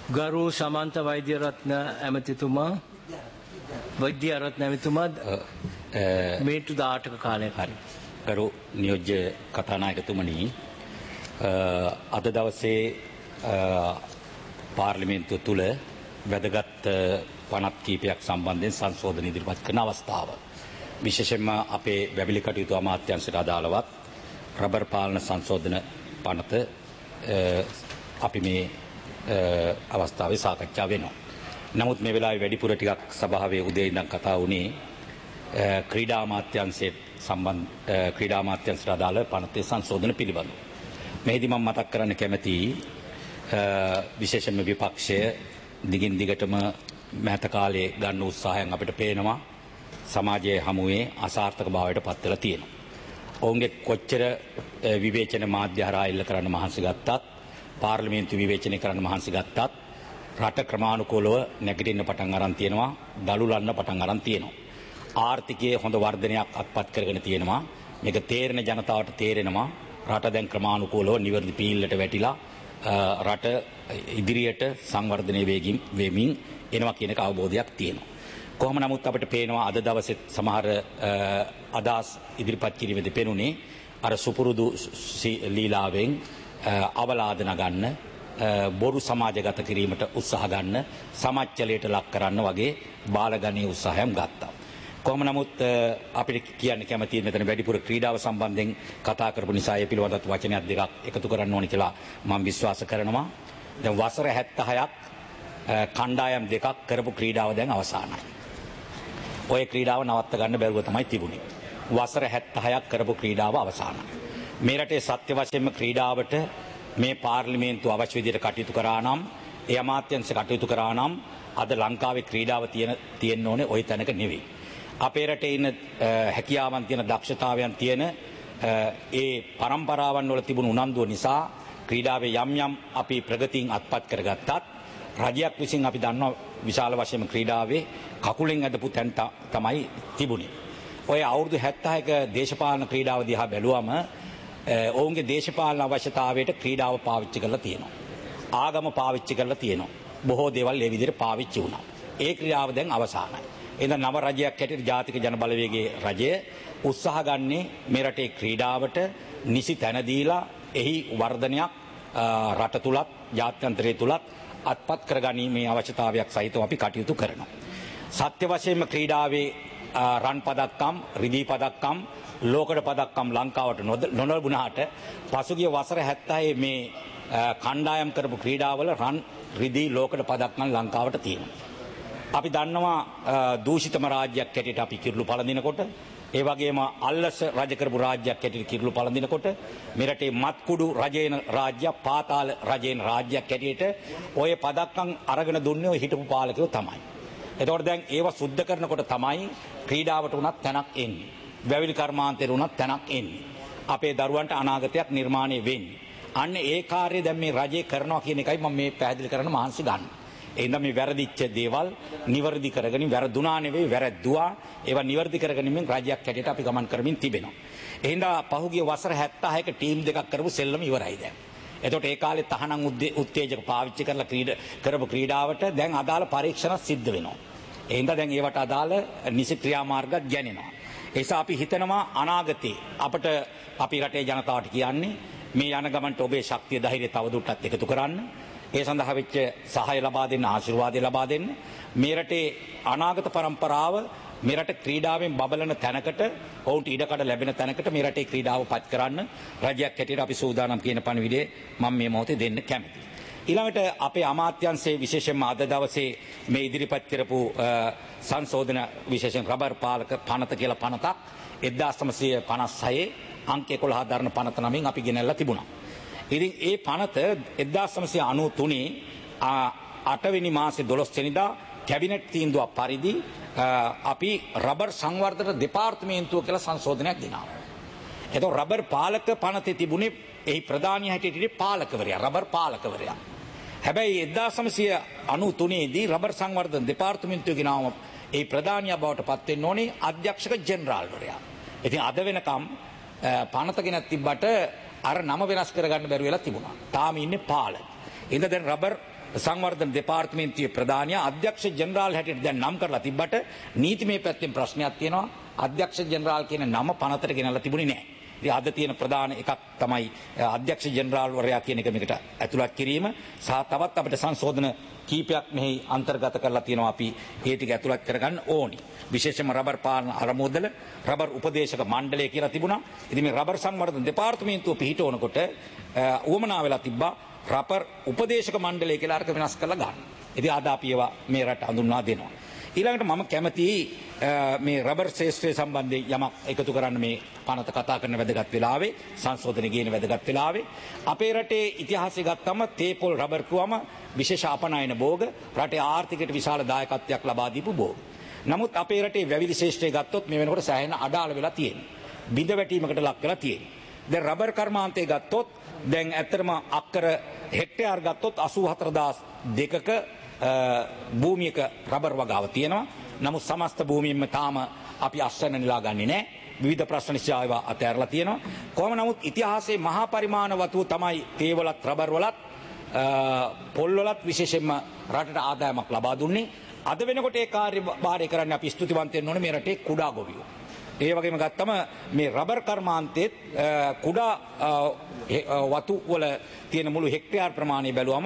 ගරු සමන්ත වෛද්‍යරත්න ඇමතිතුමා වෛද්‍යරත්න ඇමතිතුමා මේටු 18ක කාලයක හරි ගරු නියෝජ්‍ය කතානායකතුමනි අද දවසේ පාර්ලිමේන්තුව තුල වැදගත් පනත් කීපයක් සම්බන්ධයෙන් සංශෝධන ඉදිරිපත් කරන අවස්ථාව විශේෂයෙන්ම අපේ වැවිලි කටයුතු අමාත්‍යාංශයට අදාළවත් රබර් පාලන සංශෝධන පනත අපි මේ අවස්ථාවේ සාකච්ඡා වෙනවා. නමුත් මේ වෙලාවේ වැඩිපුර ටිකක් සභාවේ උදේ ඉඳන් කතා වුණේ ක්‍රීඩා අමාත්‍යාංශයේ ක්‍රීඩා අමාත්‍යාංශයට අදාළ පනතේ සංශෝධන පිළිබඳව. මෙහිදී මම මතක් කරන්න කැමතියි විශේෂයෙන්ම විපක්ෂය දිගින් දිගටම මෑත කාලයේ ගන්න උත්සාහයන් අපිට පේනවා සමාජයේ හමුවේ අසාර්ථක භාවයට පත් වෙලා තියෙනවා. ඔවුන්ගේ කොච්චර විවේචන මාධ්‍ය හරහා එල්ල කරන්න මහන්සි ගත්තත් පාර්ලිමේන්තු විවේචනය කරන්න මහන්සි ගත්තත් රට ක්‍රමානුකූලව නැගිටින්න පටන් අරන් තියෙනවා, දලුලන්න පටන් අරන් තියෙනවා. ආර්ථිකයේ හොඳ වර්ධනයක් අත්පත් කරගෙන තියෙනවා. මේක තේරෙන ජනතාවට තේරෙනවා රට දැන් ක්‍රමානුකූලව නිවැරදි පීල්ලට වැටිලා රට ඉදිරියට සංවර්ධනය වෙමින් එනවා කියන එක අවබෝධයක් තියෙනවා. කොහොම නමුත් අපිට පේනවා අද දවසේ සමහර අදහස් ඉදිරිපත් කිරීමේදී පෙනුනේ අර සුපුරුදු ලීලාවෙන් අවලාද නගන්න, බොරු සමාජගත කිරීමට උත්සාහ ගන්න, සමාජචලයට ලක් කරන්න වගේ බාලගණීය උත්සාහයන් ගත්තා. කොහොම නමුත් අපිට කියන්න කැමතියි මෙතන වැඩිපුර ක්‍රීඩාව සම්බන්ධයෙන් කතා කරපු නිසා ඒ පිළිබඳව වචනයක් දෙකක් එකතු කරන්න ඕනි කියලා මම විශ්වාස කරනවා. දැන් වසර 76ක් කණ්ඩායම් දෙකක් කරපු ක්‍රීඩාව දැන් අවසానයි. ඔය ක්‍රීඩාව නවත්ත ගන්න බැරුව තමයි තිබුණේ. වසර 76ක් කරපු ක්‍රීඩාව අවසానයි. මේ රටේ සත්‍ය වශයෙන්ම ක්‍රීඩාවට මේ පාර්ලිමේන්තුව අවශ්‍ය විදිහට කටයුතු කරා නම්, ඒ අමාත්‍යාංශ කටයුතු කරා නම් අද ලංකාවේ ක්‍රීඩාව තියෙන්න ඕනේ ওই තැනක නෙවෙයි. අපේ රටේ ඉන්න හැකියාවන් තියෙන, දක්ෂතාවයන් තියෙන ඒ පරම්පරාවන් වල තිබුණු උනන්දුව නිසා ක්‍රීඩාවේ යම් යම් අපි ප්‍රගතියින් අත්පත් කරගත්තත් රජයක් විසින් අපි දන්නවා විශාල වශයෙන්ම ක්‍රීඩාවේ කකුලෙන් ඇදපු තැන් තමයි තිබුණේ. ඔය අවුරුදු 76ක දේශපාලන ක්‍රීඩාව දිහා බැලුවම ඔවුන්ගේ දේශපාලන අවශ්‍යතාවයට ක්‍රීඩාව පාවිච්චි කරලා තියෙනවා. ආගම පාවිච්චි කරලා තියෙනවා. බොහෝ දේවල් ඒ විදිහට පාවිච්චි වුණා. ඒ ක්‍රීඩාව දැන් අවසానයි. එහෙනම් නව රජයක් හැටියට ජාතික ජන බලවේගයේ රජය උත්සාහ ගන්නේ මේ රටේ ක්‍රීඩාවට නිසි තැන දීලා එහි වර්ධනයක් රට තුලත් ජාත්‍යන්තරය තුලත් අත්පත් කරගැනීමේ අවශ්‍යතාවයක් සහිතව අපි කටයුතු කරනවා. සත්‍ය වශයෙන්ම ක්‍රීඩාවේ රන් පදක්කම්, රිදී පදක්කම්, ලෝකඩ පදක්කම් ලංකාවට නොලැබුණාට පසුගිය වසර 76 මේ කණ්ඩායම් කරපු ක්‍රීඩාවල රන්, රිදී, ලෝකඩ පදක්කම් ලංකාවට තියෙනවා. අපි දන්නවා දූෂිතම රාජ්‍යයක් හැටියට අපි කිරුළු පළඳිනකොට, ඒ වගේම අල්ලස රජ කරපු රාජ්‍යයක් හැටියට කිරුළු පළඳිනකොට මේ රටේ මත්කුඩු රජේන රාජ්‍ය, පාතාල රජේන රාජ්‍යයක් හැටියට ඔය පදක්කම් අරගෙන දුන්නේ ඔය හිටපු පාලකයෝ තමයි. එතකොට දැන් ඒව සුද්ධ කරනකොට තමයි ක්‍රීඩාවට උනත් තැනක් එන්නේ. වැවිලි කර්මාන්තයට උනත් තැනක් එන්නේ. අපේ දරුවන්ට අනාගතයක් නිර්මාණය වෙන්නේ. අන්න ඒ කාර්යය දැන් මේ රජය කරනවා කියන එකයි මම මේ පැහැදිලි කරන්න මහන්සි ගන්න. එහෙනම් මේ වැරදිච්ච දේවල් නිවැරදි කරගෙන, වැරදුනා නෙවෙයි වැරද්දුවා, ඒවා නිවැරදි කරගනිමින් රජයක් හැටියට අපි ගමන් කරමින් තිබෙනවා. එහෙනම් පහුගිය වසර 76ක ටීම් දෙකක් කරපු සෙල්ලම ඉවරයි දැන්. එතකොට ඒ කාලේ තහනම් උත්තේජක පාවිච්චි කරලා කරපු ක්‍රීඩාවට දැන් අදාළ පරීක්ෂණ සිද්ධ වෙනවා. එහෙනම් දැන් ඒවට අදාළ නිසි ක්‍රියාමාර්ග ගැනෙනවා. ඒ නිසා අපි හිතනවා අනාගතේ අපට අපි රටේ ජනතාවට කියන්නේ මේ යන ගමන්ට ඔබේ ශක්තිය ධෛර්යය තවදුරටත් එකතු කරන්න. ඒ සඳහා වෙච්ච සහාය ලබා දෙන්න, ආශිර්වාදය ලබා දෙන්න. මේ රටේ අනාගත පරම්පරාව මේ රට ක්‍රීඩාවෙන් බබලන තැනකට, ඔවුන්ට ඉඩකඩ ලැබෙන තැනකට මේ රටේ ක්‍රීඩාව පත් කරන්න රජයක් හැටියට අපි සූදානම් කියන පණිවිඩය මම මේ මොහොතේ දෙන්න කැමතියි. ඊළඟට අපේ අමාත්‍යාංශයේ විශේෂයෙන්ම අද දවසේ මේ ඉදිරිපත් කරපු සංශෝධන විශේෂයෙන් රබර් පාලක පනත කියලා පනතක් 1956 අංක 11 දරන පනත නමින් අපි ගෙනල්ලා තිබුණා. ඉතින් ඒ පනත 1993 8 වෙනි මාසේ 12 වෙනිදා කැබිනට් තීන්දුවක් පරිදි අපි රබර් සංවර්ධන දෙපාර්තමේන්තුව කියලා සංශෝධනයක් ගෙනාවා. එතකොට රබර් පාලක පනතේ තිබුණේ එහි ප්‍රධානී හැටියට පාලකවරයා, රබර් පාලකවරයා. හැබැයි 1993 දී රබර් සංවර්ධන දෙපාර්තමේන්තුව ගෙනාවම ඒ ප්‍රධානියා බවට පත් වෙන්න ඕනේ අධ්‍යක්ෂක ජෙනරාල්වරයා. ඉතින් අද වෙනකම් පනත ගෙනත් තිබ්බට අර නම වෙනස් කරගන්න බැරි වෙලා තිබුණා. තාම ඉන්නේ පාලක. ඉතින් දැන් රබර් සංවර්ධන දෙපාර්තමේන්තුවේ ප්‍රධානියා අධ්‍යක්ෂ ජෙනරාල් හැටියට දැන් නම් කරලා තිබ්බට නීතිමය පැත්තෙන් ප්‍රශ්නයක් තියෙනවා. අධ්‍යක්ෂ ජෙනරාල් කියන නම පනතට ගෙනල්ලා තිබුණේ නැහැ. ඉතින් අද තියෙන ප්‍රධාන එකක් තමයි අධ්‍යක්ෂ ජෙනරාල් වරයා කියන එක මේකට ඇතුළත් කිරීම සහ තවත් අපිට සංශෝධන කීපයක් මෙහි අන්තර්ගත කරලා තියෙනවා. අපි ඒ ටික ඇතුළත් කරගන්න ඕනි. විශේෂයෙන්ම රබර් පාලන අරමුදල රබර් උපදේශක මණ්ඩලය කියලා තිබුණා. ඉතින් මේ රබර් සංවර්ධන දෙපාර්තමේන්තුව පිහිටවනකොට උවමනා වෙලා තිබ්බා රබර් උපදේශක මණ්ඩලය කියලා අරක වෙනස් කරලා ගන්න. ඉතින් අද අපි ඒවා මේ රට හඳුන්වා දෙනවා. ඊළඟට මම කැමතියි මේ රබර් ශේෂ්ත්‍රය සම්බන්ධයෙන් යමක් එකතු කරන්න මේ පනත කතා කරන වැදගත් වෙලාවේ සංශෝධන ගේන වැදගත් වෙලාවේ අපේ රටේ ඉතිහාසය ගත්තම තේපොල් රබර් කුවම විශේෂ අපනයන භෝග රටේ ආර්ථිකයට විශාල දායකත්වයක් ලබා දීපු භෝග. නමුත් අපේ රටේ වැවිලි ශේෂ්ත්‍රය ගත්තොත් මේ වෙනකොට සෑහෙන අඩාල වෙලා තියෙනවා. බිඳ වැටීමකට ලක් වෙලා තියෙනවා. දැන් රබර් කර්මාන්තය ගත්තොත් දැන් ඇත්තටම අක්කර හෙක්ටයාර් ගත්තොත් 84002ක භූමියක රබර් වගාව තියෙනවා. නමුත් සමස්ත භූමියෙම තාම අපි අස්වැන්න නෙලා ගන්නේ නැහැ. විවිධ ප්‍රශ්න නිසා ඒවා අතහැරලා තියෙනවා. කොහොම නමුත් ඉතිහාසයේ මහා පරිමාණ වතු තමයි තේවලත් රබර් වලත් පොල් වලත් විශේෂයෙන්ම රටට ආදායමක් ලබා දුන්නේ. අද වෙනකොට ඒ කාර්යභාරය කරන්නේ අපි ස්තුතිවන්ත වෙන්න ඕනේ මේ රටේ කුඩා ගොවියෝ. ඒ වගේම ගත්තම මේ රබර් කර්මාන්තයේ කුඩා වතු වල තියෙන මුළු හෙක්ටයාර් ප්‍රමාණය බැලුවම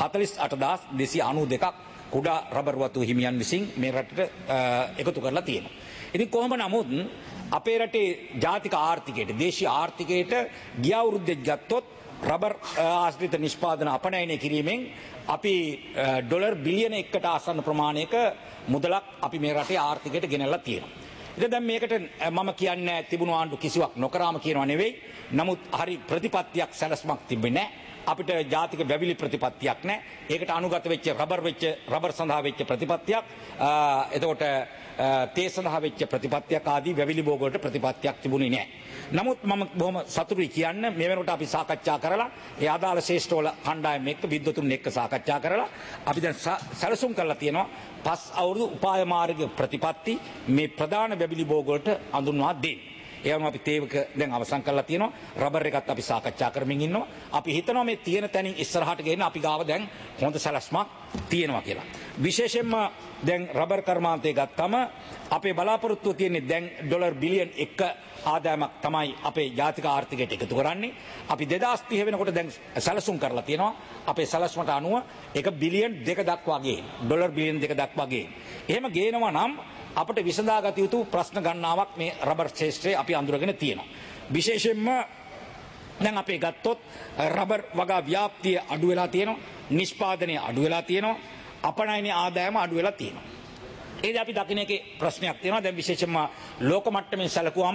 48292ක් කුඩා රබර් වතු හිමියන් විසින් මේ රටට එකතු කරලා තියෙනවා. ඉතින් කොහොම නමුත් අපේ රටේ ජාතික ආර්ථිකයට දේශීය ආර්ථිකයට ගිය අවුරුද්දෙත් ගත්තොත් රබර් ආශ්‍රිත නිෂ්පාදන අපනයනය කිරීමෙන් අපි ඩොලර් බිලියන 1කට ආසන්න ප්‍රමාණයක මුදලක් අපි මේ රටේ ආර්ථිකයට ගෙනල්ලා තියෙනවා. ඉතින් දැන් මේකට මම කියන්නේ තිබුණු ආණ්ඩු කිසිවක් නොකරාම කියනවා නෙවෙයි. නමුත් හරි ප්‍රතිපත්තියක් සැලැස්මක් තිබෙන්නේ නැහැ. අපිට ජාතික වැවිලි ප්‍රතිපත්තියක් නැහැ. ඒකට අනුගත වෙච්ච රබර් සඳහා වෙච්ච ප්‍රතිපත්තියක් එතකොට තේ සඳහා වෙච්ච ප්‍රතිපත්තියක් ආදී වැවිලි භෝග වලට ප්‍රතිපත්තියක් තිබුණේ නැහැ. නමුත් මම බොහොම සතුටුයි කියන්න මේ වෙනකොට අපි සාකච්ඡා කරලා ඒ අදාළ ශේෂ්ඨ වල කණ්ඩායම් එක්ක විද්වතුන් එක්ක සාකච්ඡා කරලා අපි දැන් සැලසුම් කරලා තියෙනවා 5 අවුරුදු උපාය මාර්ග ප්‍රතිපත්ති මේ ප්‍රධාන වැවිලි භෝග වලට අඳුන්වා දෙන්න. ඒවම අපි තේවක දැන් අවසන් කරලා තියෙනවා. රබර් එකත් අපි සාකච්ඡා කරමින් ඉන්නවා. අපි හිතනවා මේ තියෙන තැනින් ඉස්සරහට ගෙන්න අපි ගාව දැන් හොඳ සැලැස්මක් තියෙනවා කියලා. විශේෂයෙන්ම දැන් රබර් කර්මාන්තය ගත්තම අපේ බලාපොරොත්තුව තියෙන්නේ දැන් ඩොලර් බිලියන් 1 ආදායමක් තමයි අපේ ජාතික ආර්ථිකයට එකතු කරන්නේ. අපි 2030 වෙනකොට දැන් සැලසුම් කරලා තියෙනවා. අපේ සැලැස්මට අනුව 1 බිලියන් 2 දක්වා ගේන. ඩොලර් බිලියන් 2 දක්වා ගේන. එහෙම ගේනවා නම් අපට විසඳාගත යුතු ප්‍රශ්න ගණනාවක් මේ රබර් ශේෂ්ත්‍රයේ අපි අඳුරගෙන තියෙනවා. විශේෂයෙන්ම දැන් අපේ ගත්තොත් රබර් වගා ව්‍යාප්තිය අඩු වෙලා තියෙනවා. නිෂ්පාදනය අඩු වෙලා තියෙනවා. අපනයන ආදායම අඩු වෙලා තියෙනවා. ඒද අපි දකින්න එකේ ප්‍රශ්නයක් තියෙනවා. දැන් විශේෂයෙන්ම ලෝක මට්ටමින් සැලකුවම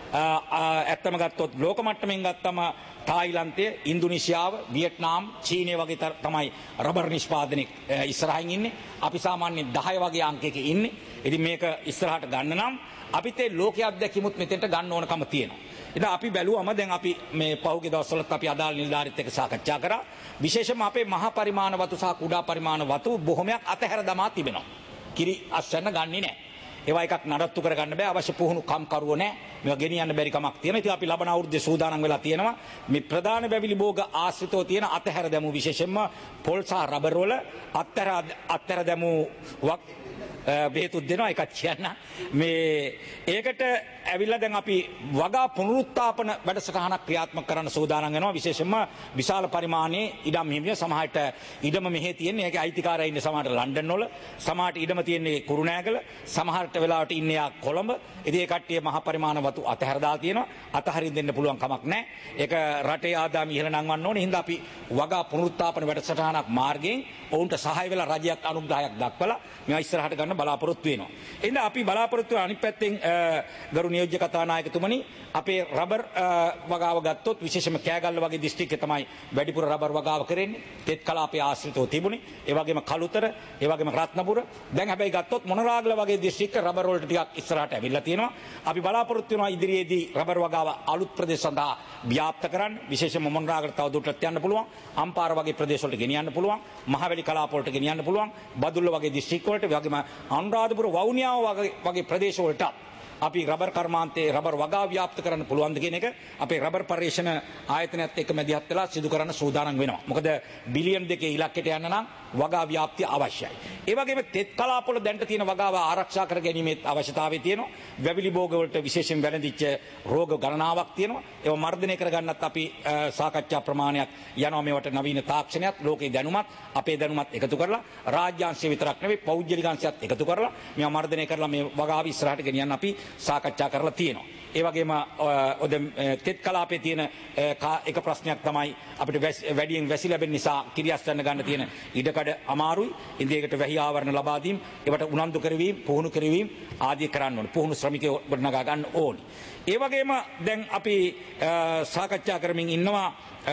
ඇත්තම ගත්තොත් ලෝක මට්ටමින් ගත්තම තායිලන්තය, ඉන්දුනීසියාව, වියට්නාම්, චීනය වගේ තමයි රබර් නිෂ්පාදනයේ ඉස්සරහින් ඉන්නේ. අපි සාමාන්‍යයෙන් 10 වගේ අංකයක ඉන්නේ. ඉතින් මේක ඉස්සරහට ගන්න නම් අපිත් ඒ ලෝකයේ අත්දැකීමුත් මෙතෙන්ට ගන්න ඕනකම තියෙනවා. ඉතින් අපි බැලුවම දැන් අපි මේ පහුගිය දවස්වලත් අපි අදාළ නිලධාරීත් එක්ක සාකච්ඡා කරා. විශේෂයෙන්ම අපේ මහා පරිමාණ වතු සහ කුඩා පරිමාණ වතු බොහොමයක් අතහැර දමා තිබෙනවා. කිරි අස්වැන්න ගන්නේ නැහැ. ඒවා එකක් නඩත්තු කරගන්න බෑ. අවශ්‍ය පුහුණු කම්කරුවෝ නැහැ. මේවා ගෙනියන්න බැරි කමක් තියෙනවා. ඉතින් අපි ලබන අවුරුද්දේ සූදානම් වෙලා තියෙනවා. මේ ප්‍රධාන වැවිලි භෝග ආශ්‍රිතව තියෙන අතහැර දැමූ විශේෂයෙන්ම පොල් සහ රබර් වල අතහැර දැමූ බෙහෙතුත් දෙනවා. එකක් කියන්න මේ ඒකට ඇවිල්ලා දැන් අපි වගා පුනරුත්ථාපන වැඩසටහනක් ක්‍රියාත්මක කරන්න සූදානම් වෙනවා. විශේෂයෙන්ම විශාල පරිමාණයේ ඉඩම් හිමිය සමහරට ඉඩම මෙහෙ තියෙන්නේ. ඒකේ අයිතිකාරය ඉන්නේ සමහරට ලන්ඩන් වල, සමහරට ඉඩම තියෙන්නේ කුරුණෑගල, සමහරට වෙලාවට ඉන්නේ යා කොළඹ. ඉතින් ඒ කට්ටිය මහා පරිමාණ වතු අතහැර දාලා තියෙනවා. අතහරින්න දෙන්න පුළුවන් කමක් නැහැ. ඒක රටේ ආදායම ඉහළ නංවන්න ඕනේ. හින්දා අපි වගා පුනරුත්ථාපන වැඩසටහනක් මාර්ගයෙන් ඔවුන්ට සහාය වෙලා රජයක් අනුග්‍රහයක් දක්වලා මේවා ඉස්සරහට ගන්න බලාපොරොත්තු වෙනවා. එහෙනම් අපි බලාපොරොත්තු අනිත් පැත්තෙන් ගරු නියෝජ්‍ය කතානායකතුමනි අපේ රබර් වගාව ගත්තොත් විශේෂයෙන්ම කෑගල්ල වගේ දිස්ත්‍රික්කේ තමයි වැඩිපුර රබර් වගාව කරන්නේ. තෙත් කලාපයේ ආශ්‍රිතව තිබුණේ. ඒ වගේම කළුතර, ඒ වගේම රත්නපුර. දැන් හැබැයි ගත්තොත් මොනරාගල වගේ දිස්ත්‍රික්ක රබර් වලට ටිකක් ඉස්සරහට ඇවිල්ලා තියෙනවා. අපි බලාපොරොත්තු වෙනවා ඉදිරියේදී රබර් වගාව අලුත් ප්‍රදේශ සඳහා ව්‍යාප්ත කරන්න. විශේෂයෙන්ම මොනරාගලට තව දුරටත් යන්න පුළුවන්. අම්පාර වගේ ප්‍රදේශ වලට ගෙනියන්න පුළුවන්. මහවැලි කලාප වලට ගෙනියන්න පුළුවන්. බදුල්ල වගේ දිස්ත්‍රික්ක වලට, ඒ වගේම අනුරාධපුර වවුනියාව වගේ ප්‍රදේශ වලට අපි රබර් කර්මාන්තයේ රබර් වගාව ව්‍යාප්ත කරන්න පුළුවන්ද කියන එක අපේ රබර් පර්යේෂණ ආයතනයත් එක්ක මැදිහත් වෙලා සිදු කරන්න සූදානම් වෙනවා. මොකද බිලියන් 2 ඉලක්කයට යන්න නම් වගා ව්‍යාප්තිය අවශ්‍යයි. ඒ වගේම තෙත් කලාපවල දැන්ට තියෙන වගාව ආරක්ෂා කර ගැනීමේ අවශ්‍යතාවය තියෙනවා. වැවිලි භෝග වලට විශේෂයෙන් වැළඳිච්ච රෝග ගණනාවක් තියෙනවා. ඒව මර්ධනය කරගන්නත් අපි සාකච්ඡා ප්‍රමාණයක් යනවා. මේවට නවීන තාක්ෂණයත් ලෝකේ දැනුමත් අපේ දැනුමත් එකතු කරලා රාජ්‍යාංශය විතරක් නෙවෙයි පෞද්ගලික අංශයත් එකතු කරලා මේවා මර්ධනය කරලා මේ වගාව ඉස්සරහට ගෙනියන්න අපි සාකච්ඡා කරලා තියෙනවා. ඒ වගේම තෙත් කලාපයේ තියෙන එක ප්‍රශ්නයක් තමයි අපිට වැඩියෙන් වැසි ලැබෙන නිසා කිරියස්තන්න ගන්න තියෙන ඉඩකඩ අමාරුයි. ඉන්දියකට වැහි ආවරණ ලබා දීම, ඒවට උනන්දු කරවීම, පුහුණු කරවීම ආදී කරන්න ඕනේ. පුහුණු ශ්‍රමිකයෝ ගොඩනගා ගන්න ඕනේ. ඒ වගේම දැන් අපි සාකච්ඡා කරමින් ඉන්නවා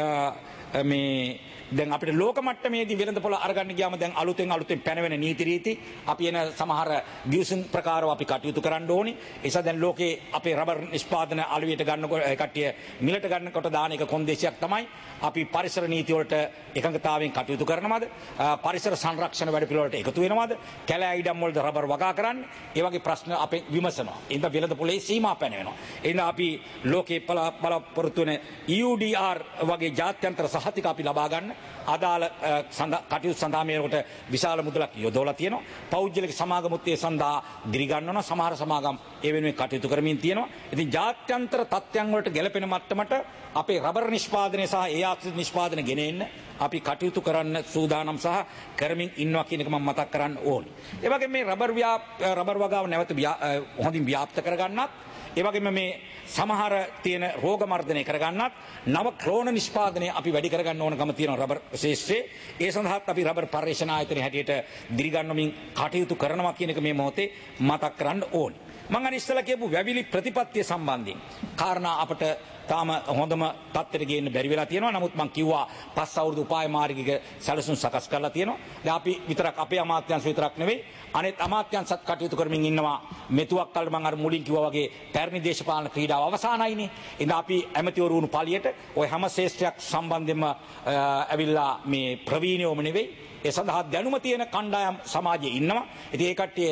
මේ දැන් අපිට ලෝක මට්ටමේදී වෙළඳපොළ අරගන්න ගියාම දැන් අලුතෙන් පැනවෙන නීති රීති අපි එන සමහර ගිවිසුම් ප්‍රකාරව අපි කටයුතු කරන්න ඕනේ. ඒ නිසා දැන් ලෝකේ අපේ රබර් නිෂ්පාදන අලුවියට ගන්නකොට කට්ටිය මිලට ගන්නකොට දාන එක කොන්දේසියක් තමයි අපි පරිසර නීති වලට එකඟතාවයෙන් කටයුතු කරනවද? පරිසර සංරක්ෂණ වැඩපිළිවෙලට එකතු වෙනවද? කැලෑ ඉඩම් වලට රබර් වගා කරන්නේ? ඒ වගේ ප්‍රශ්න අපි විමසනවා. එඳ වෙළඳපොළේ සීමා පැනවෙනවා. එඳ අපි ලෝකේ බලාපොරොත්තු වෙන EUDR වගේ ජාත්‍යන්තර සහතික අපි ලබා ගන්න අදාළ කටයුතු සඳහා මේකට විශාල මුදලක් යොදවලා තියෙනවා. පෞද්ගලික සමාගමුත් ඒ සඳහා දිරිගන්වනවා. සමහර සමාගම් ඒ වෙනුවෙන් කටයුතු කරමින් තියෙනවා. ඉතින් ජාත්‍යන්තර තත්ත්වයන් වලට ගැලපෙන මට්ටමට අපේ රබර් නිෂ්පාදනය සහ ඒ ආශ්‍රිත නිෂ්පාදන ගෙන එන්න අපි කටයුතු කරන්න සූදානම් සහ කරමින් ඉන්නවා කියන එක මම මතක් කරන්න ඕනේ. ඒ වගේම මේ රබර් වගාව නැවත හොඳින් ව්‍යාප්ත කරගන්නත්, ඒ වගේම මේ සමහර තියෙන රෝග මර්ධනය කරගන්නත් නව ක්‍රෝණ නිෂ්පාදනය අපි වැඩි කරගන්න ඕනකම තියෙනවා රබර් ශේෂ්ත්‍රයේ. ඒ සඳහාත් අපි රබර් පර්යේෂණ ආයතනයේ හැටියට දිරිගන්වමින් කටයුතු කරනවා කියන එක මේ මොහොතේ මතක් කරන්න ඕනේ. මම අර ඉස්සෙල්ලා කියපු වැවිලි ප්‍රතිපත්තිය සම්බන්ධයෙන් කාරණා අපට තාම හොඳම තත්ත්වයට ගේන්න බැරි වෙලා තියෙනවා. නමුත් මම කිව්වා 5 අවුරුදු උපාය මාර්ගික සැලසුම් සකස් කරලා තියෙනවා. දැන් අපි විතරක් අපේ අමාත්‍යාංශ විතරක් නෙවෙයි අනෙත් අමාත්‍යාංශත් කටයුතු කරමින් ඉන්නවා. මෙතුවක් කල් මම අර මුලින් කිව්වා වගේ පැරණි දේශපාලන ක්‍රීඩාව අවසానයිනේ. ඉතින් අපි ඇමතිවරු වුණු පළියට ওই හැම ශ්‍රේෂ්ඨයක් සම්බන්ධයෙන්ම ඇවිල්ලා මේ ප්‍රවීණයෝම නෙවෙයි ඒ සඳහා දැනුම තියෙන කණ්ඩායම් සමාජයේ ඉන්නවා. ඉතින් ඒ කට්ටිය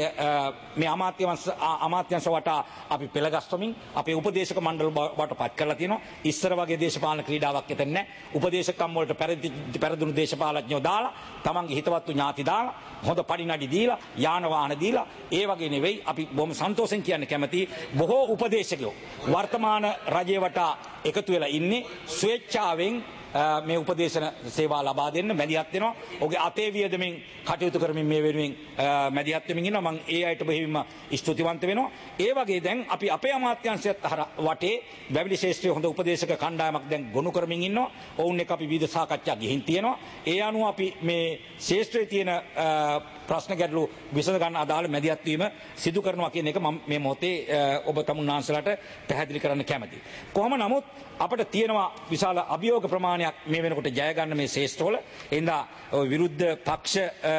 මේ අමාත්‍යංශ වටා අපි පෙළගස්වමින් අපේ උපදේශක මණ්ඩල වට පත් කරලා තියෙනවා. ඉස්සර වගේ දේශපාලන ක්‍රීඩාවක් එතන නැහැ. උපදේශකම් වලට පෙරදුණු දේශපාලඥයෝ දාලා, තමන්ගේ හිතවත්තු ඥාති දාලා, හොඳ පරිණඩි දීලා, යාන වාහන දීලා, ඒ වගේ නෙවෙයි. අපි බොහොම සන්තෝෂෙන් කියන්න කැමතියි බොහෝ උපදේශකයෝ වර්තමාන රජයේ වටා එකතු වෙලා ඉන්නේ ස්වේච්ඡාවෙන් මේ උපදේශන සේවා ලබා දෙන්න මැදිහත් වෙනවා. ඔහුගේ අතේ වියදමින් කටයුතු කරමින් මේ වෙනුවෙන් මැදිහත් වෙමින් ඉන්නවා. මම ඒ අයට බෙහෙවින්ම ස්තුතිවන්ත වෙනවා. ඒ වගේ දැන් අපි අපේ අමාත්‍යාංශයත් වටේ වැවිලි ශේෂ්ත්‍රයේ හොඳ උපදේශක කණ්ඩායමක් දැන් ගොනු කරමින් ඉන්නවා. ඔවුන් එක්ක අපි විවිධ සාකච්ඡා ගිහින් තියෙනවා. ඒ අනුව අපි මේ ශේෂ්ත්‍රයේ තියෙන ප්‍රශ්න ගැටලු විසඳ ගන්න අදාළ මැදිහත් වීම සිදු කරනවා කියන එක මම මේ මොහොතේ ඔබ තමුන්නාන්සලාට පැහැදිලි කරන්න කැමතියි. කොහොම නමුත් අපිට තියෙනවා විශාල අභියෝග ප්‍රමාණයක් මේ වෙනකොට ජය ගන්න මේ ශේෂ්ත්‍රවල. එඳා විරුද්ධ පක්ෂ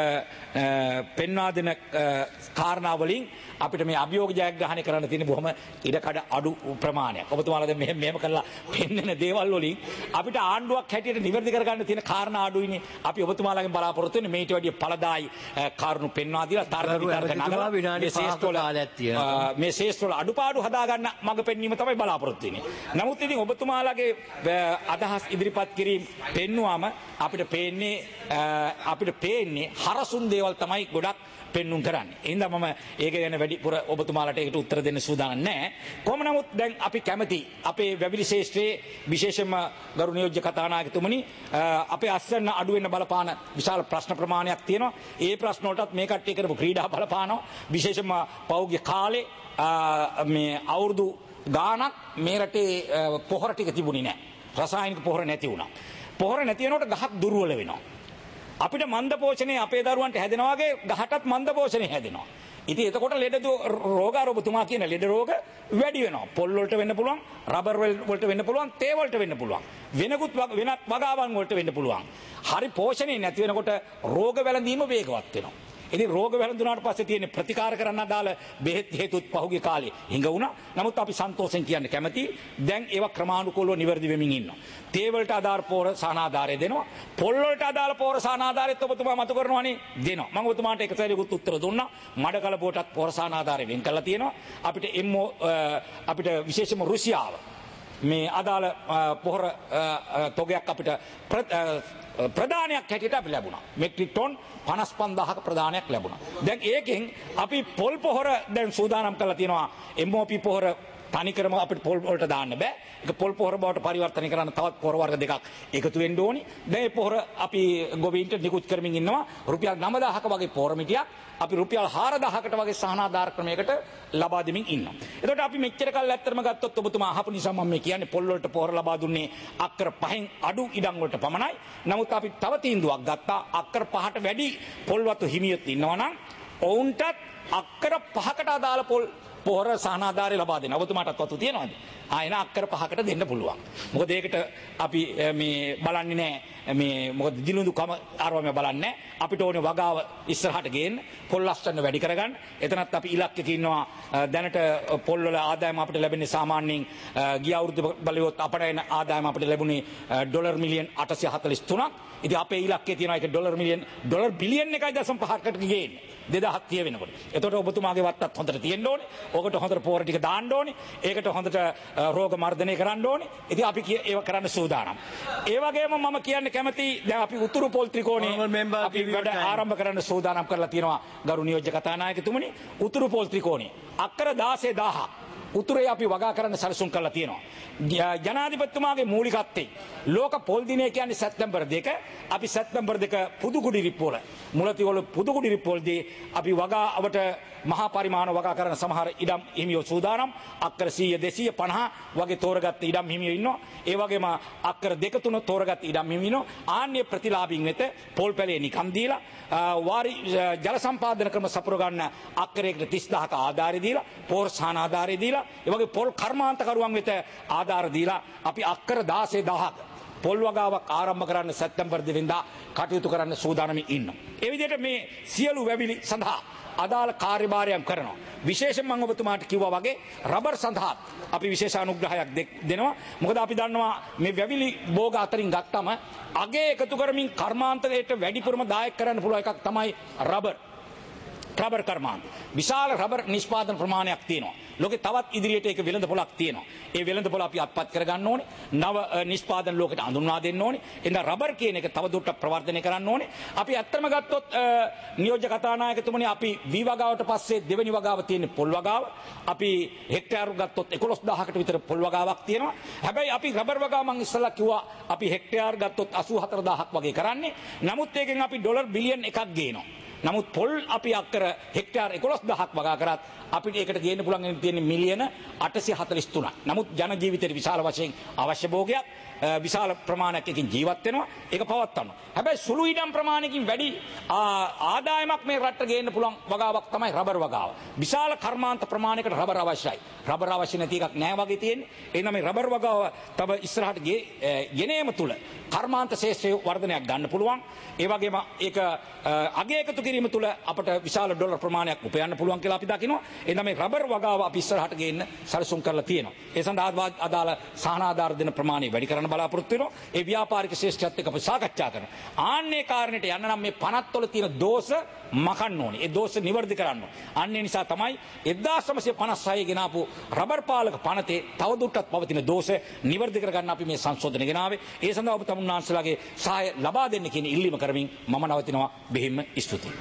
පෙන්වා දෙන කාරණා වලින් අපිට මේ අභියෝග ජයග්‍රහණය කරන්න තියෙන බොහොම ඉඩකඩ අඩු ප්‍රමාණයක්. ඔබතුමාලා දැන් මෙහෙම කරලා පෙන්වන දේවල් වලින් අපිට ආණ්ඩුවක් හැටියට නිවැරදි කරගන්න තියෙන කාරණා අඩුයිනේ. අපි ඔබතුමාලාගෙන් බලාපොරොත්තු වෙන්නේ මේට වැඩිය ඵලදායි කාරණු පෙන්වා දීලා තරග විතර්ක නගලා මේ ශේෂ්ත්‍රවල අඩුපාඩු හදාගන්න මඟ පෙන්වීම තමයි බලාපොරොත්තු වෙන්නේ. නමුත් ඉතින් ඔබතුමාලාගේ අදහස් ඉදිරිපත් කිරීම පෙන්වුවාම අපිට පේන්නේ හරසුන් දේවල් තමයි ගොඩක් පෙන්නුම් කරන්නේ. එහෙනම් මම ඒක ගැන වැඩිපුර ඔබතුමාලට ඒකට උත්තර දෙන්න සූදානම් නැහැ. කොහොම නමුත් දැන් අපි කැමති අපේ වැවිලි ශේෂ්ත්‍රයේ විශේෂයෙන්ම ගරු නියෝජ්‍ය කතානායකතුමනි අපේ අස්වැන්න අඩු වෙන බලපාන විශාල ප්‍රශ්න ප්‍රමාණයක් තියෙනවා. ඒ ප්‍රශ්න වලටත් මේ කට්ටිය කරපු ක්‍රීඩා බලපානවා. විශේෂයෙන්ම පෞද්ගලික කාලේ මේ අවුරුදු ගාණක් මේ රටේ පොහොර ටික තිබුණේ නැහැ. රසායනික පොහොර නැති වුණා. පොහොර නැති වෙනකොට ගහක් දුර්වල වෙනවා. අපිට මන්ද පෝෂණය අපේ දරුවන්ට හැදෙනවා වගේ ගහටත් මන්ද පෝෂණය හැදෙනවා. ඉතින් එතකොට ලෙඩ රෝග ඔබතුමා කියන ලෙඩ රෝග වැඩි වෙනවා. පොල් වලට වෙන්න පුළුවන්, රබර් වලට වෙන්න පුළුවන්, තේ වලට වෙන්න පුළුවන්. වෙනත් වගාවන් වලට වෙන්න පුළුවන්. හරි පෝෂණය නැති වෙනකොට රෝග වැළඳීම වේගවත් වෙනවා. ඉතින් රෝග වැළඳුනාට පස්සේ තියෙන ප්‍රතිකාර කරන්න අදාළ බෙහෙත් හේතුත් පහුගිය කාලේ හිඟ වුණා. නමුත් අපි සන්තෝෂෙන් කියන්න කැමතියි දැන් ඒවා ක්‍රමානුකූලව නිවැරදි වෙමින් ඉන්නවා. තේ වලට අදාළ පෝර සහනාධාරය දෙනවා. පොල් වලට අදාළ පෝර සහනාධාරයත් ඔබතුමා මතු කරනවානේ දෙනවා. මම ඔබතුමාට එක සැරයකට උත්තර දුන්නා. මඩකල බෝටත් පෝර සහනාධාරය වෙන් කරලා තියෙනවා. අපිට විශේෂම රුසියාව මේ අදාළ පොහොර තොගයක් අපිට ප්‍රධානයක් හැටියට අපි ලැබුණා. මෙට්‍රික් ටොන් 55000ක ප්‍රධානයක් ලැබුණා. දැන් ඒකෙන් අපි පොල් පොහොර දැන් සූදානම් කරලා තියෙනවා. MOP පොහොර තනිකරම අපිට පොල් වලට දාන්න බෑ. ඒක පොල් පොහොර බවට පරිවර්තනය කරන්න තවත් පොහොර වර්ග දෙකක් එකතු වෙන්න ඕනි. දැන් මේ පොහොර අපි ගොවීන්ට නිකුත් කරමින් ඉන්නවා. රුපියල් 9000ක වගේ පොහොර මිටියක් අපි රුපියල් 4000කට වගේ සහනාධාර ක්‍රමයකට ලබා දෙමින් ඉන්නවා. එතකොට අපි මෙච්චර කල් ඇත්තටම ගත්තොත් ඔබතුමා අහපු නිසා මම මේ කියන්නේ පොල් වලට පොහොර ලබා දුන්නේ අක්කර 5න් අඩු ඉඩම් වලට පමණයි. නමුත් අපි තව තීන්දුවක් ගත්තා අක්කර 5ට වැඩි පොල් වතු හිමියොත් ඉන්නවා නම් ඔවුන්ටත් අක්කර 5කට අදාළ පොහොර සහනාධාරය ලබා දෙන්න. ඔබතුමාටත් වතු තියනවාද? එන අක්කර 5කට දෙන්න පුළුවන්. මොකද ඒකට අපි මේ බලන්නේ නැහැ මේ මොකද දිනුදුකම ආරවම බලන්නේ අපිට ඕනේ වගාව ඉස්සරහට ගේන්න පොල් ලස්සන වැඩි කරගන්න. එතනත් අපි ඉලක්කයක ඉන්නවා. දැනට පොල් වල ආදායම අපිට ලැබෙන්නේ සාමාන්‍යයෙන් ගිය අවුරුද්ද බලුවොත් අපට එන ආදායම අපිට ලැබුණේ ඩොලර් මිලියන් 843ක්. ඉතින් අපේ ඉලක්කය තියෙනවා ඒක ඩොලර් බිලියන් 1.5කට ගේන්න 2030 වෙනකොට. එතකොට ඔබතුමාගේ වත්තත් හොඳට තියෙන්න ඕනේ. ඕකට හොඳට පොහොර ටික දාන්න ඕනේ. ඒකට හොඳට රෝග මර්ධනය කරන්න ඕනේ. ඉතින් අපි ඒව කරන්න සූදානම්. ඒ වගේම මම කියන්න කැමති දැන් අපි උතුරු පොල් ත්‍රිකෝණේ අපි වැඩ ආරම්භ කරන්න සූදානම් කරලා තියෙනවා ගරු නියෝජ්‍ය කතානායකතුමනි. උතුරු පොල් ත්‍රිකෝණේ අක්කර 16000 උතුරේ අපි වගා කරන්න සැලසුම් කරලා තියෙනවා. ජනාධිපතිතුමාගේ මූලිකත්වයෙන් ලෝක පොල් දිනය කියන්නේ සැප්තැම්බර් 2. අපි සැප්තැම්බර් 2 පුදුකුඩිරිප්පොළ මුලතිවල පුදුකුඩිරිප්පොළදී අපි වගාවට මහා පරිමාණ වගා කරන සමහර ඉඩම් හිමියෝ සූදානම්. අක්කර 100 250 වගේ තෝරගත්ත ඉඩම් හිමියෝ ඉන්නවා. ඒ වගේම අක්කර 2 3 තෝරගත්ත ඉඩම් හිමියෝ ඉන්නවා. ආන්‍ය ප්‍රතිලාභින් වෙත පොල් පැලේ නිකම් දීලා වාරි ජල සම්පාදන ක්‍රම සපුර ගන්න අක්කරයකට 30000ක ආධාරය දීලා පෝර සහන ආධාරය දීලා ඒ වගේ පොල් කර්මාන්තකරුවන් වෙත ආධාර දීලා අපි අක්කර 16000ක පොල් වගාවක් ආරම්භ කරන්න සැප්තැම්බර් 2 වෙනිදා කටයුතු කරන්න සූදානමින් ඉන්නවා. ඒ විදිහට මේ සියලු වැවිලි සඳහා අදාළ කාර්යභාරයක් කරනවා. විශේෂයෙන් මම ඔබතුමාට කිව්වා වගේ රබර් සඳහා අපි විශේෂ අනුග්‍රහයක් දෙනවා. මොකද අපි දන්නවා මේ වැවිලි භෝග අතරින් ගත්තම අගේ එකතු කරමින් කර්මාන්තයට වැඩිපුරම දායක කරන්න පුළුවන් එකක් තමයි රබර් කර්මාන්ත. විශාල රබර් නිෂ්පාදන ප්‍රමාණයක් තියෙනවා. ලෝකේ තවත් ඉදිරියට ඒක වෙළඳපොළක් තියෙනවා. ඒ වෙළඳපොළ අපි අත්පත් කරගන්න ඕනේ. නව නිෂ්පාදන ලෝකෙට හඳුන්වා දෙන්න ඕනේ. එහෙනම් රබර් කියන එක තවදුරටත් ප්‍රවර්ධනය කරන්න ඕනේ. අපි ඇත්තම ගත්තොත් නියෝජ්‍ය කතානායකතුමනි අපි වී වගාවට පස්සේ දෙවෙනි වගාව තියෙන්නේ පොල් වගාව. අපි හෙක්ටයාර් ගත්තොත් 11000කට විතර පොල් වගාවක් තියෙනවා. හැබැයි අපි රබර් වගාව මම ඉස්සෙල්ලා කිව්වා අපි හෙක්ටයාර් ගත්තොත් 84000ක් වගේ කරන්නේ. නමුත් ඒකෙන් අපි ඩොලර් බිලියන් 1ක් ගේනවා. නමුත් පොල් අපි අක්කර හෙක්ටයාර් 11000ක් වගා කරත් අපිට ඒකට ගේන්න පුළුවන් තියෙන මිලියන 843ක්. නමුත් ජන ජීවිතේට විශාල වශයෙන් අවශ්‍ය භෝගයක් විශාල ප්‍රමාණයක් එකකින් ජීවත් වෙනවා. ඒක පවත්වනවා. හැබැයි සුළු ඉඩම් ප්‍රමාණයකින් වැඩි ආදායමක් මේ රටට ගේන්න පුළුවන් වගාවක් තමයි රබර් වගාව. විශාල කර්මාන්ත ප්‍රමාණයකට රබර් අවශ්‍යයි. රබර් අවශ්‍ය නැති එකක් නෑ වගේ තියෙන්නේ. එහෙනම් මේ රබර් වගාව තව ඉස්සරහට ගෙනේම තුල කර්මාන්ත ශේෂ්ත්‍රයේ වර්ධනයක් ගන්න පුළුවන්. ඒ වගේම ඒක අගය එකතු කිරීම තුල අපට විශාල ඩොලර් ප්‍රමාණයක් උපයන්න පුළුවන් කියලා අපි දකිනවා. එහෙනම් මේ රබර් වගාව අපි ඉස්සරහට ගේන්න සැලසුම් කරලා තියෙනවා. ඒ සඳහා අදාළ සහනාධාර දෙන ප්‍රමාණය වැඩි කරන්න බලාපොරොත්තු වෙනවා. ඒ ව්‍යාපාරික ශේෂ්ත්‍රයත් එක්ක අපි සාකච්ඡා කරනවා. ආන්නේ කාරණේට යන්න නම් මේ පනත් වල තියෙන දෝෂ මකන්න ඕනේ. ඒ දෝෂ නිවැරදි කරන්න ඕනේ. අන්නේ නිසා තමයි 1956 ගෙනාපු රබර් පාලක පනතේ තවදුරටත් පවතින දෝෂ නිවැරදි කරගන්න අපි මේ සංශෝධන ගෙනාවේ. ඒ සඳහා ඔබ තමුන්නාන්සලාගේ සහාය ලබා දෙන්න කියන ඉල්ලීම කරමින් මම නවතිනවා. බෙහෙම ස්තුතියි.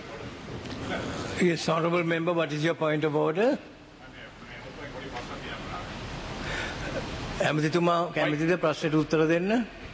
Yes, honourable member, what is your point of order? ඇමතිතුමා කැමතිද ප්‍රශ්නට උත්තර දෙන්න?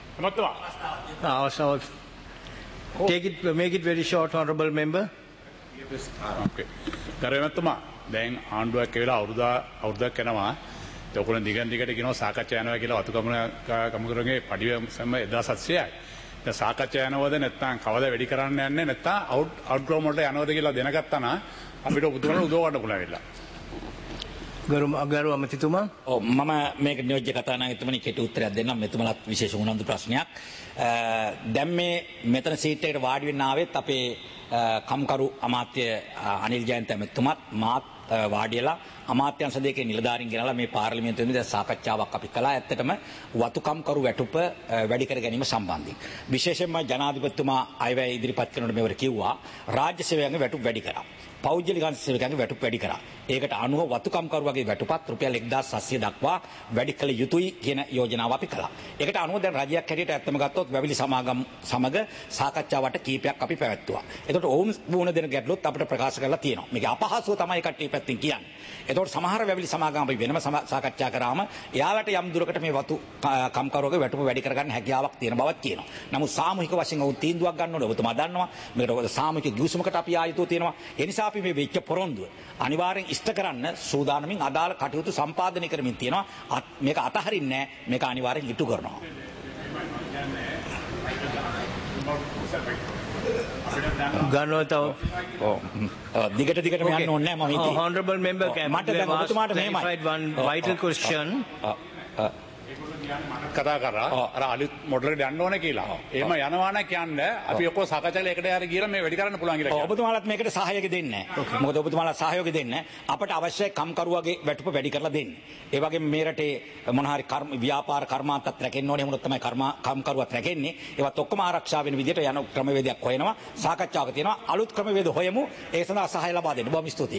Make it very short, honourable member. Okay. ගරුතුමා දැන් ආණ්ඩුවක් කියලා අවුරුද්දක් යනවා. ඒකෝන දිගට කියනවා සාකච්ඡා යනවා කියලා වතුකමුගේ පඩිවම 1700යි. දැන් සාකච්ඡා යනවද නැත්නම් කවද වැඩි කරන්න යන්නේ නැත්නම් අවුට්ග්‍රවුන්ඩ් වලට යනවද කියලා දැනගත්තා නම් අපිට උතුරන උදව් ගන්න පුළුවන් වෙලා. ගරු අමතිතුමා. ඔව් මම මේක නියෝජ්‍ය කතානායකතුමනි කෙටි උත්තරයක් දෙන්නම් මෙතුමලත් විශේෂ උනන්දු ප්‍රශ්නයක්. දැන් මේ මෙතන සීට් එකට වාඩි වෙන්න ආවෙත් අපේ කම්කරු අමාත්‍ය අනිල් ජයන්ත මෙතුමත් මාත් වාඩිලා අමාත්‍යංශ දෙකේ නිලධාරීන් ගෙනලා මේ පාර්ලිමේන්තුවේදී දැන් සාකච්ඡාවක් අපි කළා. ඇත්තටම වතුකම්කරු වැටුප වැඩි කර ගැනීම සම්බන්ධයෙන්. විශේෂයෙන්ම ජනාධිපතිතුමා අයවැය ඉදිරිපත් කරනකොට මේවර කිව්වා රාජ්‍ය සේවකයන්ගේ වැටුප වැඩි කරා. පෞද්ගලික සේවකයන්ගේ වැටුප වැඩි කරා. ඒකට අනුව වතුකම්කරු වගේ වැටුපත් රුපියල් 1700 දක්වා වැඩි කළ යුතුයි කියන යෝජනාව අපි කළා. ඒකට අනුව දැන් රජයක් හැටියට ඇත්තම ගත්තොත් වැවිලි සමාගම් සමග සාකච්ඡාවට කීපයක් අපි පැවැත්තුවා. එතකොට ඔවුන් වුණ දෙන ගැටලුත් අපිට ප්‍රකාශ කරලා තියෙනවා. මේක අපහසුව තමයි කට්ටිය පැත්තෙන් කියන්නේ. එතකොට සමහර වැවිලි සමාගම් අපි වෙනම සාකච්ඡා කරාම එයාලට යම් දුරකට මේ වතු කම්කරුවගේ වැටුප වැඩි කරගන්න හැකියාවක් තියෙන බවක් තියෙනවා. නමුත් සාමූහික වශයෙන් ඔවුන් තීන්දුවක් ගන්න ඕනේ. ඔබතුමා දන්නවා මේකට සාමූහික ගිවිසුමකට අපි ආයුතු තියෙනවා. ඒ නිසා අපි මේ වෙච්ච පොරොන්දුව අනිවාර්යෙන් ඉෂ්ට කරන්න සූදානමින් අදාළ කටයුතු සම්පාදනය කරමින් තියෙනවා. මේක අතහරින්නේ නැහැ. මේක අනිවාර්යෙන් ඉටු කරනවා. දිගට දිගටම යන්න ඕනේ නැහැ මම හිතේ. Honorable member can මට දැන් ඔබතුමාට මෙහෙමයි. one vital question. කතා කරා අර අලුත් මොඩල් එකට යන්න ඕනේ කියලා. එහෙම යනවා නම් කියන්නේ අපි ඔක්කොම සාකච්ඡා කරලා එකට හරි ගිහලා මේ වැඩි කරන්න පුළුවන් කියලා. ඔබතුමාලත් මේකට සහයෝගය දෙන්නේ නැහැ. මොකද ඔබතුමාලා සහයෝගය දෙන්නේ අපට අවශ්‍ය කම්කරුවගේ වැටුප වැඩි කරලා දෙන්න. ඒ වගේම මේ රටේ මොන හරි ව්‍යාපාර කර්මාන්තත් රැකෙන්න ඕනේ. මොනොත් තමයි කම්කරුවත් රැකෙන්නේ. ඒවත් ඔක්කොම ආරක්ෂා වෙන විදිහට යන ක්‍රමවේදයක් හොයනවා. සාකච්ඡාවක තියෙනවා. අලුත් ක්‍රමවේද හොයමු. ඒ සඳහා සහාය ලබා දෙන්න. බොහොම ස්තුතියි.